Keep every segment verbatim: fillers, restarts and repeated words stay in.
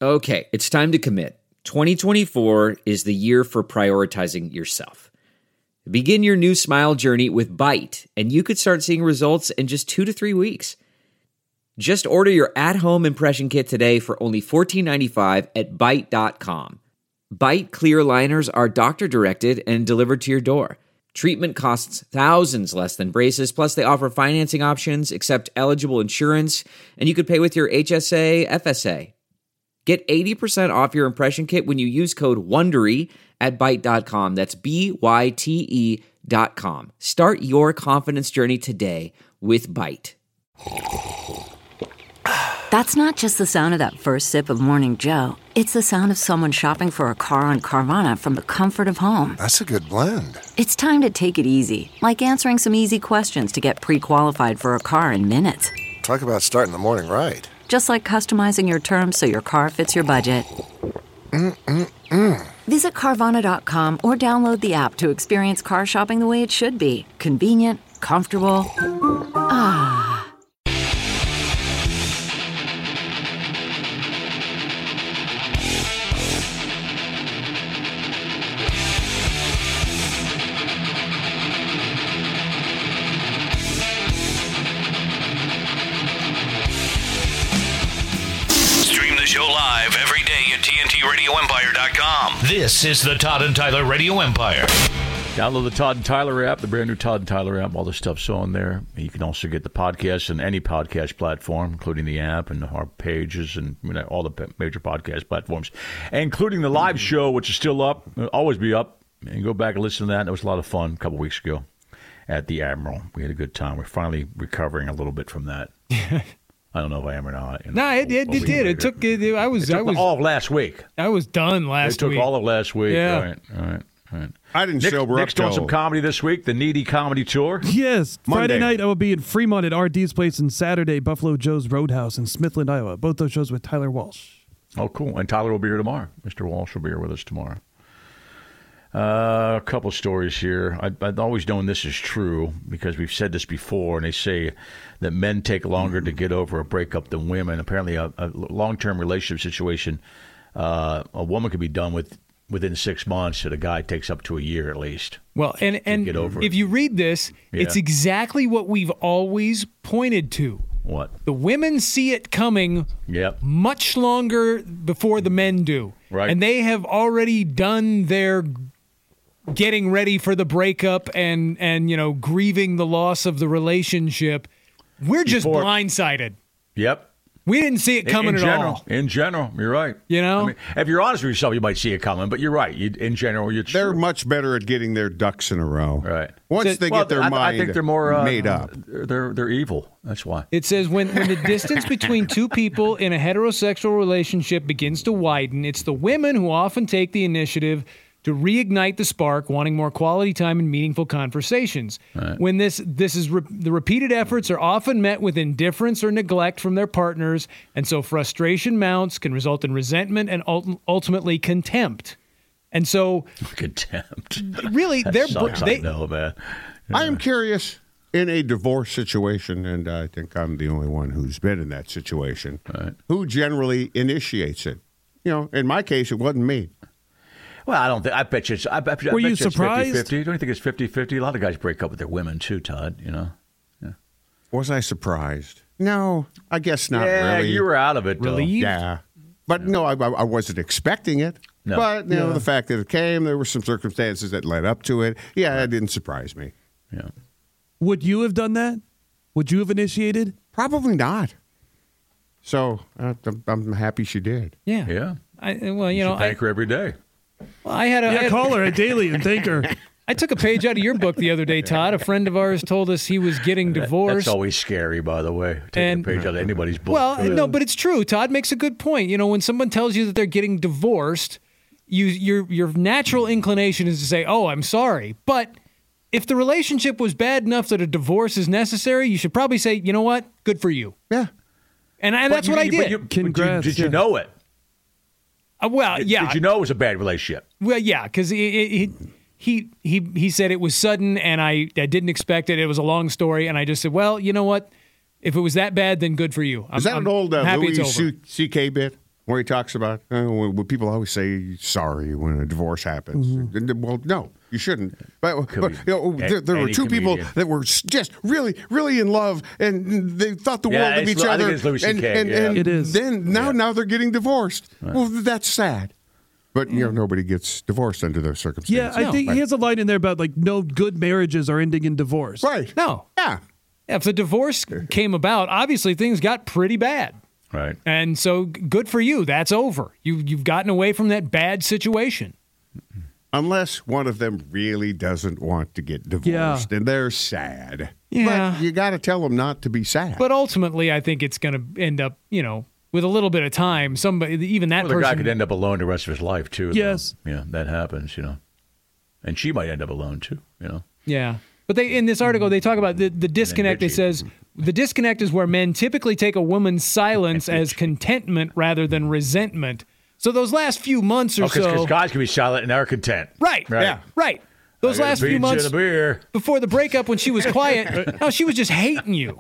Okay, it's time to commit. twenty twenty-four is the year for prioritizing yourself. Begin your new smile journey with Byte, and you could start seeing results in just two to three weeks. Just order your at-home impression kit today for only fourteen ninety-five at byte dot com. Byte clear aligners are doctor-directed and delivered to your door. Treatment costs thousands less than braces, plus they offer financing options, accept eligible insurance, and you could pay with your H S A, F S A. Get eighty percent off your impression kit when you use code WONDERY at byte dot com. That's B Y T E dot com. Start your confidence journey today with Byte. That's not just the sound of that first sip of Morning Joe. It's the sound of someone shopping for a car on Carvana from the comfort of home. That's a good blend. It's time to take it easy, like answering some easy questions to get pre-qualified for a car in minutes. Talk about starting the morning right. Just like customizing your terms so your car fits your budget. Mm-mm-mm. Visit Carvana dot com or download the app to experience car shopping the way it should be. Convenient, comfortable. Ah. Show live every day at T N T radio empire dot com. This is the Todd and Tyler Radio Empire. Download the Todd and Tyler app, the brand new Todd and Tyler app. All the stuff's on there. You can also get the podcast on any podcast platform, including the app and our pages and you know, all the major podcast platforms, including the live show, which is still up. It'll always be up. And go back and listen to that. It was a lot of fun a couple weeks ago at the Admiral. We had a good time. We're finally recovering a little bit from that. I don't know if I am or not. You know, no, it, it, it did. It took. It, I was. It took I was all of last week. I was done last it took week. all of last week. Yeah. All right. All right. All right. I didn't Nick, sober Nick's up doing till some comedy this week. The Needy Comedy Tour. Yes, Monday. Friday night I will be in Fremont at R D's place, and Saturday Buffalo Joe's Roadhouse in Smithland, Iowa. Both those shows with Tyler Walsh. Oh, cool. And Tyler will be here tomorrow. Mister Walsh will be here with us tomorrow. Uh, a couple stories here. I, I've always known this is true because we've said this before, and they say that men take longer to get over a breakup than women. Apparently, a, a long-term relationship situation, uh, a woman could be done with within six months, and a guy takes up to a year at least. Well, and, and get over if it. you read this, Yeah. it's exactly what we've always pointed to. What? The women see it coming Yep. much longer before the men do. Right. And they have already done their getting ready for the breakup and, and you know, grieving the loss of the relationship. We're just Before- blindsided. Yep. We didn't see it coming in, in at general, all. In general, you're right. You know? I mean, if you're honest with yourself, you might see it coming, but you're right. You, in general, you're They're true. much better at getting their ducks in a row. Right. Once So- they Well, get their I, mind I think they're more uh, made up. They're they're evil. That's why. It says when, when the distance between two people in a heterosexual relationship begins to widen, it's the women who often take the initiative to reignite the spark, wanting more quality time and meaningful conversations. Right. When this this is re- the repeated efforts are often met with indifference or neglect from their partners, and so frustration mounts, can result in resentment and ult- ultimately contempt. And so, Contempt. really, That they're sucks, they, I know, man. I am curious, in a divorce situation, and I think I'm the only one who's been in that situation, Right. who generally initiates it? You know, in my case, it wasn't me. Well, I don't think. I bet you. It's, I bet, I Were bet you it's surprised? fifty-fifty. Don't you think it's fifty-fifty? A lot of guys break up with their women too, Todd. You know. Was I surprised? No, I guess not yeah, really. you were out of it. Though. Relieved? Yeah. But no, I, I wasn't expecting it. No. But, you know, Yeah. the fact that it came, there were some circumstances that led up to it. Yeah, it didn't surprise me. Yeah. Would you have done that? Would you have initiated? Probably not. So uh, I'm, I'm happy she did. yeah. Yeah. I, well, you, You know, should thank I, her every day. I had a I Yeah, had- call her daily and thank her. I took a page out of your book the other day, Todd. A friend of ours told us he was getting That- divorced. that's always scary, by the way. Taking And- a page out of anybody's book. Well, no, but it's true. Todd makes a good point. You know, when someone tells you that they're getting divorced, you your your natural inclination is to say, "Oh, I'm sorry." But if the relationship was bad enough that a divorce is necessary, you should probably say, "You know what? Good for you." Yeah. And, and But that's you- what I you- did. but you- but you- Congrats, Did you yeah. know it? Uh, well, yeah. Did you know it was a bad relationship? Well, yeah, because he, he he he said it was sudden, and I, I didn't expect it. It was a long story, and I just said, well, you know what? If it was that bad, then good for you. I'm, Is that I'm an old uh, happy Louis it's over. C K bit? where he talks about uh, when, when people always say sorry when a divorce happens. Mm-hmm. Well, no, you shouldn't. But, but you know, there, there were two comedian. people that were just really, really in love, and they thought the Yeah, world of it's- each I think other. it's Louis and, C K, and, yeah. and It is. then now, Yeah. now they're getting divorced. Well, that's sad. But you know, nobody gets divorced under those circumstances. Yeah, I think he has a line in there about like no good marriages are ending in divorce. Right. No. Yeah. Yeah, if the divorce came about, obviously things got pretty bad. Right. And so g- good for you. That's over. You, you've gotten away from that bad situation. Unless one of them really doesn't want to get divorced, Yeah. and they're sad. Yeah. But you got to tell them not to be sad. But ultimately, I think it's going to end up, you know, with a little bit of time, somebody, even that Well, the guy person. could end up alone the rest of his life, too. though. Yes. Yeah, that happens, you know. And she might end up alone, too, you know. Yeah. But they in this article, they talk about the, the disconnect. It bitchy. says the disconnect is where men typically take a woman's silence as contentment rather than resentment. So those last few months or Because so. guys can be silent and they're content. Right. Right. Yeah. Right. Those I got a last few beach months and a beer. before the breakup when she was quiet, no, she was just hating you.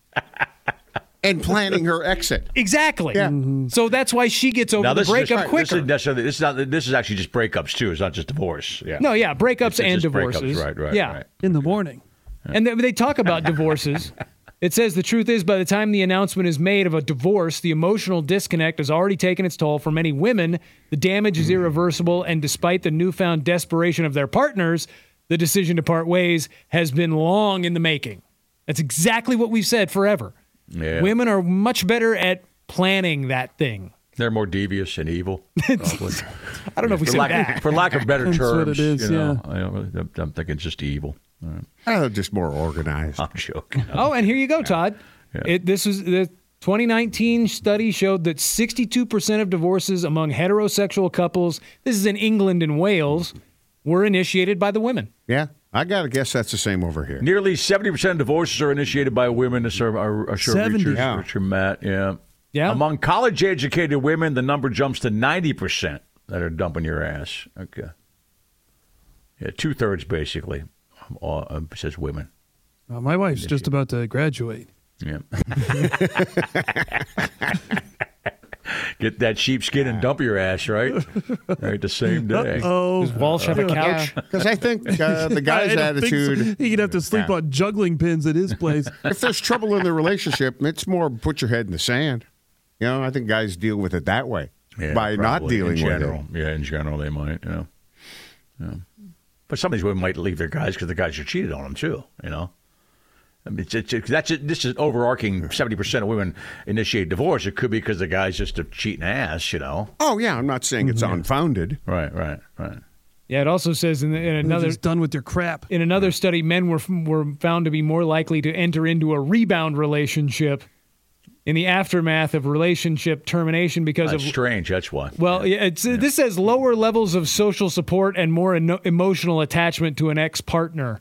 and planning her exit. Exactly. Yeah. So that's why she gets over Now, the this is, breakup just, quicker. this, is necessarily, this, is not, this is actually just breakups, too. It's not just divorce. Yeah. no, yeah, breakups It's- it's and just breakups, divorces. Right, right, yeah. right. In the morning. And they, they talk about divorces. It says the truth is, by the time the announcement is made of a divorce, the emotional disconnect has already taken its toll. For many women, the damage is irreversible, and despite the newfound desperation of their partners, the decision to part ways has been long in the making. That's exactly what we've said forever. Yeah. Women are much better at planning that thing. They're more devious and evil. probably. I don't know if we for, said lack, that. for lack of better That's terms. what it is, you know, I don't, I'm thinking it's just evil. All right. Uh, just more organized. I'm joking. Oh, and here you go, Todd. Yeah. It, this is the twenty nineteen study showed that sixty-two percent of divorces among heterosexual couples, this is in England and Wales, were initiated by the women. Yeah, I got to guess that's the same over here. Nearly seventy percent of divorces are initiated by women, a survey, a survey seventy. Richard, Yeah. Richard Matt, yeah. Yeah. Among college-educated women, the number jumps to ninety percent that are dumping your ass. Okay. Yeah, two-thirds, basically, all, uh, says women. Uh, my wife's just about to graduate. Yeah. Get that sheepskin and dump your ass, right? Right, the same day. Oh, Does Walsh have a couch? Because I think uh, the guy's I don't think so. attitude, He'd have to sleep Yeah. on juggling pins at his place. if there's trouble in the relationship, it's more put your head in the sand. You know, I think guys deal with it that way Yeah, by not probably, dealing in with general. it. Yeah, in general, they might, you know. Yeah. But some of these women might leave their guys because the guys are cheated on them, too, you know. I mean, it's, it's, it's, that's it, this is overarching. seventy percent of women initiate divorce. It could be because the guy's just a cheating ass, you know. Oh, yeah, I'm not saying it's unfounded. Right, right, right. Yeah, it also says in, in They're another just done with their crap. in another study, men were were found to be more likely to enter into a rebound relationship in the aftermath of relationship termination because That's of strange. That's why. well, yeah, it's, this says lower levels of social support and more eno- emotional attachment to an ex-partner.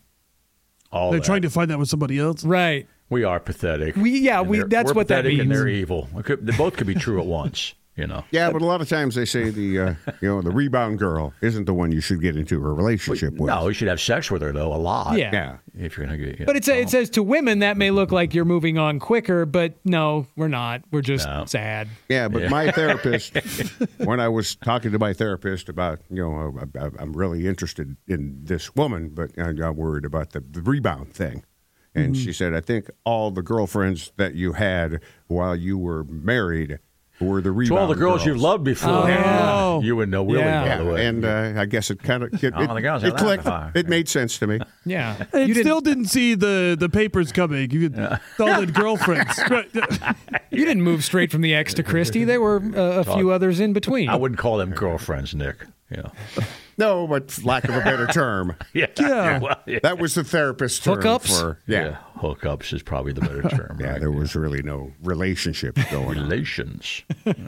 All They're that. trying to find that with somebody else. Right. We are pathetic. We- yeah, And we- they're- that's we're what that pathetic and means. they're evil. It could, they both could be true at once, you know. Yeah, but a lot of times they say the uh, you know the rebound girl isn't the one you should get into a relationship with. No, you should have sex with her, though, a lot. Yeah. Yeah. If you're going to get. Yeah. But it, sa- it says to women that may look like you're moving on quicker, but no, we're not. We're just No. sad. Yeah, but my therapist, when I was talking to my therapist about, you know, I, I'm really interested in this woman, but I'm worried about the, the rebound thing. And Mm-hmm. she said, I think all the girlfriends that you had while you were married were the rebound to all the girls you've loved before. Oh, yeah. You would know Willie, Yeah. by the way. And uh, I guess it kind of it, Oh, the girls it, I it laughed clicked. before. It made sense to me. Yeah. And You didn't, still didn't see the, the papers coming. You yeah. all the girlfriends. Right. you didn't move straight from the ex to Christy. There were uh, a few others in between. I wouldn't call them girlfriends, Nick. You know. No, but lack of a better term. Yeah. Yeah. Well, yeah. That was the therapist's term Hookups? for yeah. Yeah, hookups is probably the better term. Yeah, right? there was really no relationship going on. Relations.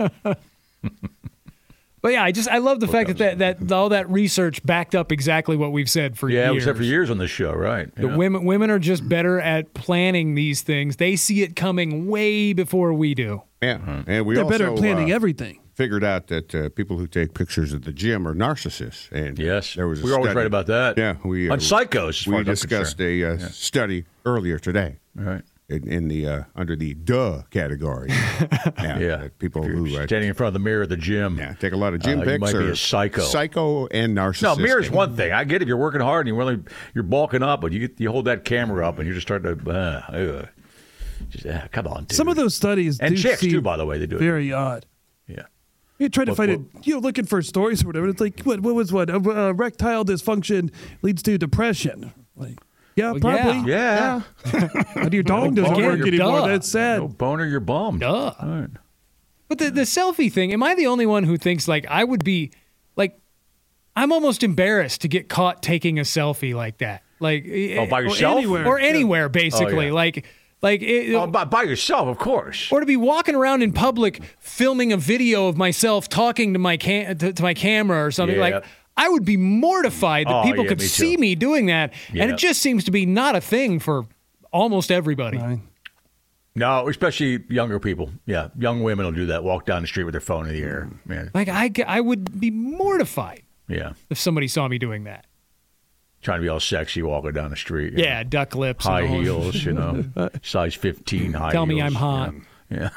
But yeah, I just I love the fact that, that that all that research backed up exactly what we've said for Yeah, years. we said for years on this show, right? The Yeah. women women are just better at planning these things. They see it coming way before we do. Yeah, and we They're also better at planning uh, everything. figured out that uh, people who take pictures at the gym are narcissists. And Yes, there was a we were always study- right about that. Yeah, we uh, on psychos. As far we as I'm discussed concerned. a uh, study earlier today. Right. in, in the uh, under the duh category. yeah, Yeah. people If who you're uh, standing in front of the mirror at the gym. yeah take a lot of gym uh, pics. You might or be a psycho. Psycho and narcissistic. No, mirror's one thing. I get if you're working hard and you really you're bulking up, but you get, you hold that camera up and you're just starting to. Uh, uh, just, uh, come on, dude. Some of those studies and do chicks seem too, by the way, they do it. very odd. Yeah. You try to What- find what- it, you know, looking for stories or whatever. It's like, what, what was what? Uh, uh, erectile dysfunction leads to depression. Like, yeah, Well, probably. Yeah. But your dong doesn't boner, work you're anymore. duh. That's sad. No boner, you're bummed. Duh. All right. But the, the selfie thing, am I the only one who thinks like I would be like, I'm almost embarrassed to get caught taking a selfie like that. Like, Oh, by or yourself? anywhere, or anywhere basically. Oh, yeah. Like, like, it, Oh, by, by yourself, of course. or to be walking around in public filming a video of myself talking to my cam- to, to my camera or something. Yeah. Like, I would be mortified that Oh, people yeah, could me too. see me doing that, and Yeah. it just seems to be not a thing for almost everybody. Right. No, especially younger people. Yeah, young women will do that. Walk down the street with their phone in the air. Man, Like, I, I would be mortified yeah, if somebody saw me doing that. trying to be all sexy walking down the street. you Yeah, know. duck lips. and high all. heels. You know, size fifteen high. Tell me heels. I'm hot. Yeah.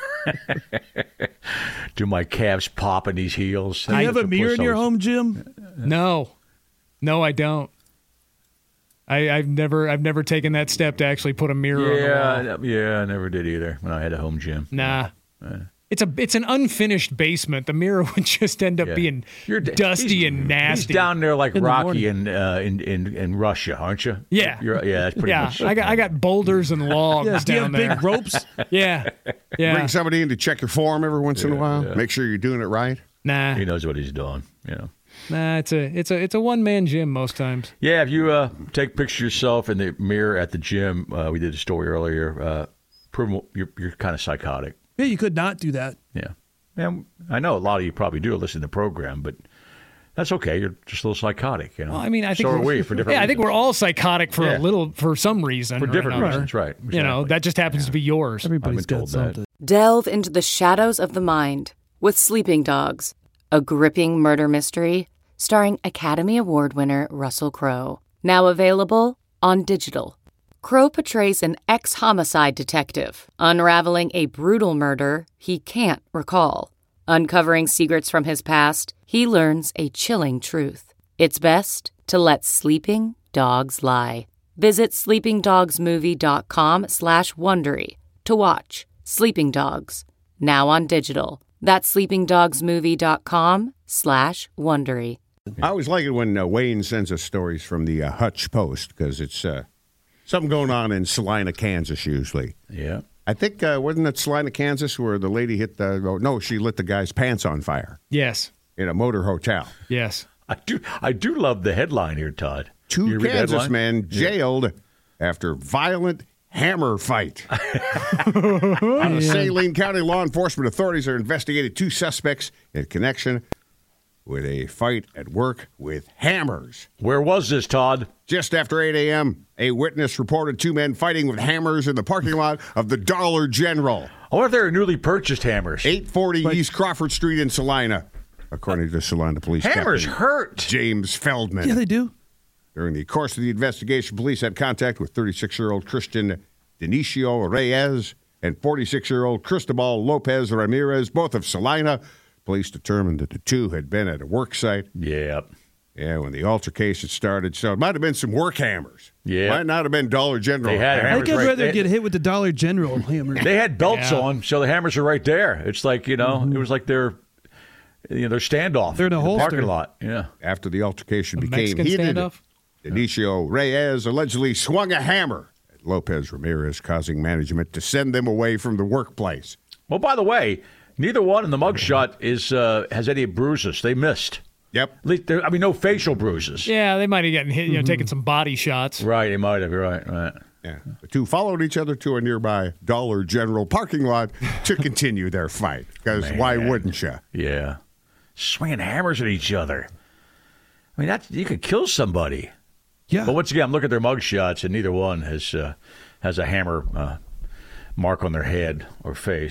Do my calves pop in these heels? Do you have a mirror in your home, Jim? No, no, I don't. I, I've never, I've never taken that step to actually put a mirror on the wall. Yeah, yeah, I never did either when I had a home gym. Nah. It's a it's an unfinished basement. The mirror would just end up Yeah. being You're d- dusty he's- and nasty. He's down there like In the Rocky morning. in, uh, in in in Russia, aren't you? Yeah. You're, yeah, that's pretty yeah, much. I got I got boulders and logs Yeah, do you down have there. big ropes? Yeah, yeah. Bring somebody in to check your form every once in a while. Make sure you're doing it right. Nah, He knows what he's doing. You know. nah. It's a it's a it's a one man gym most times. Yeah, if you uh, take pictures of yourself in the mirror at the gym, uh, we did a story earlier. Uh, prove you're you're kind of psychotic. Yeah, you could not do that. Yeah, and I know a lot of you probably do listen to the program, but that's okay. You're just a little psychotic, you know. Well, I mean, I think so are we're- we for different. Yeah, I think reasons. we're all psychotic for Yeah. a little for some reason. For or different another. reasons, right, You know, exactly. that just happens to be yours. Everybody's I've been got told that. something. Delve into the shadows of the mind with Sleeping Dogs, a gripping murder mystery starring Academy Award winner Russell Crowe. Now available on digital. Crowe portrays an ex-homicide detective unraveling a brutal murder he can't recall. Uncovering secrets from his past, he learns a chilling truth. It's best to let sleeping dogs lie. Visit sleepingdogsmovie.com slash Wondery to watch Sleeping Dogs, now on digital. That's sleepingdogsmovie.com slash Wondery. I always like it when uh, Wayne sends us stories from the uh, Hutch Post because it's uh, something going on in Salina, Kansas, usually. Yeah. I think, uh, wasn't it Salina, Kansas, where the lady hit the, oh, no, she lit the guy's pants on fire Yes, in a motor hotel. yes. I do. I do love the headline here, Todd. Two You read the Kansas headline? men jailed after violent hammer fight. On the Saline County law enforcement authorities are investigating two suspects in connection with a fight at work with hammers. Where was this, Todd? Just after eight a.m., a witness reported two men fighting with hammers in the parking lot of the Dollar General, I wonder if they're newly purchased hammers. eight forty East Crawford Street in Salina, according to Salina Police Hammers Captain hurt. James Feldman. Yeah, they do. During the course of the investigation, police had contact with thirty-six-year-old Christian Denicio Reyes and forty-six-year-old Cristobal Lopez Ramirez, both of Salina. Police determined that the two had been at a work site. Yeah. Yeah, when the altercation started, so it might have been some work hammers. Yeah. Might not have been Dollar General They had I hammers. think I'd right. rather They- get hit with the Dollar General hammer. They had belts Yeah. on, so the hammers are right there. It's like, you know, it was like their, you know, their standoff. They're in a the holster. parking lot. Yeah. After the altercation A became Mexican heated, standoff? Denicio Reyes allegedly swung a hammer at Lopez Ramirez, causing management to send them away from the workplace. Well, by the way, neither one in the mugshot is uh, has any bruises. They missed. Yep. At least there- I mean, no facial bruises. Yeah, they might have gotten hit. You know, taking some body shots. Right, they might have. You're right. Right. Yeah. The two followed each other to a nearby Dollar General parking lot to continue their fight. Because why wouldn't you? Yeah. Swinging hammers at each other. I mean, that you could kill somebody. Yeah. But once again, I'm looking at their mug shots, and neither one has uh, has a hammer uh, mark on their head or face.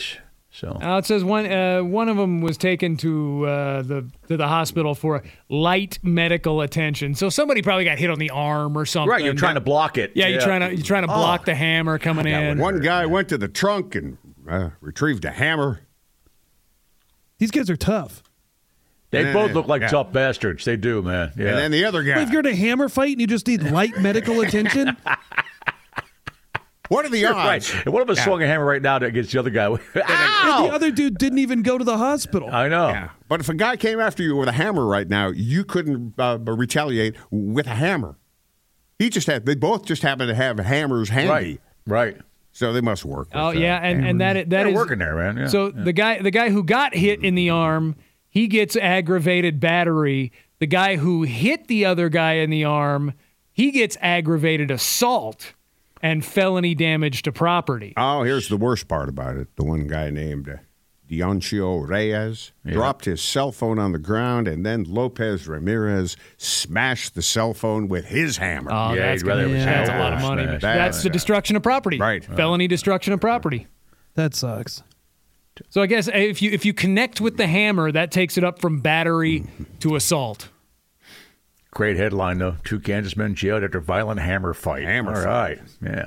So Uh, it says one uh, one of them was taken to uh, the to the hospital for light medical attention. So somebody probably got hit on the arm or something. right, you're trying to block it. Yeah, you're trying to you're trying to block the hammer coming in. One guy went to the trunk and uh, retrieved a hammer. These guys are tough. They Yeah, both look like yeah. tough bastards. They do, man. Yeah. And then the other guy. Well, if you're in a hammer fight and you just need light medical attention, What are the right. odds? If one of us swung a hammer right now against the other guy. and Ow! the other dude didn't even go to the hospital. I know. Yeah. But if a guy came after you with a hammer right now, you couldn't uh, retaliate with a hammer. He just had. They both just happen to have hammers handy. Right. Right. So they must work. With, Oh yeah, uh, and, and that that They're is working there, man. Yeah. So Yeah. the guy the guy who got hit in the arm, he gets aggravated battery. The guy who hit the other guy in the arm, he gets aggravated assault and felony damage to property. Oh, here's the worst part about it. The one guy named uh, Dioncio Reyes Yeah. dropped his cell phone on the ground, and then Lopez Ramirez smashed the cell phone with his hammer. Oh, Yeah, that's, he'd rather gonna- it was that's a hammer lot of than money. smash. That's the Yeah. destruction of property. Right. Felony destruction of property. That sucks. So I guess if you if you connect with the hammer, that takes it up from battery to assault. Great headline, though. Two Kansas men jailed after violent hammer fight. Hammer All fight. right. Yeah.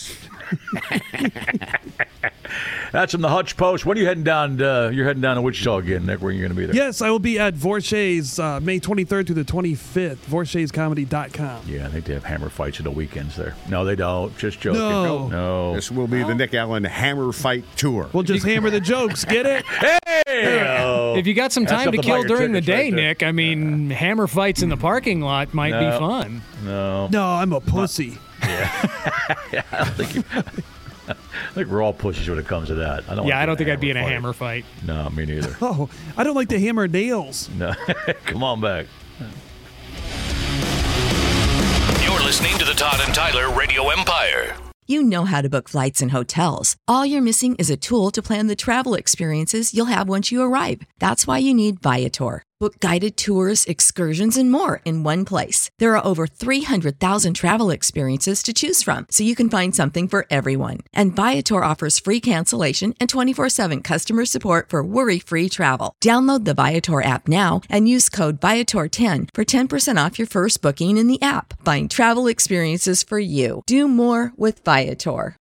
That's from the Hutch Post. When are you heading down? Uh, you're heading down to Wichita again, Nick. Where are you going to be there? Yes, I will be at Vorshay's uh, May twenty-third through the twenty-fifth, Vorshays Comedy dot com. Yeah, I think they have hammer fights at the weekends there. No, they don't. Just joking. No. No. This will be the Nick Allen Hammer Fight Tour. We'll just hammer the jokes. Get it? Hey! If you got some That's time to something kill about your during the tickets day, right there. Nick, I mean, hammer fights in the parking lot might No. be fun. No. No, I'm a pussy. I don't think you, I think we're all pussies when it comes to that. I don't Yeah, wanna I don't get think I'd be in a fight. hammer fight. No, me neither. Oh, I don't like to hammer nails. No. Come on back. You're listening to the Todd and Tyler Radio Empire. You know how to book flights and hotels. All you're missing is a tool to plan the travel experiences you'll have once you arrive. That's why you need Viator. Book guided tours, excursions, and more in one place. There are over three hundred thousand travel experiences to choose from, so you can find something for everyone. And Viator offers free cancellation and twenty-four seven customer support for worry-free travel. Download the Viator app now and use code Viator ten for ten percent off your first booking in the app. Find travel experiences for you. Do more with Viator.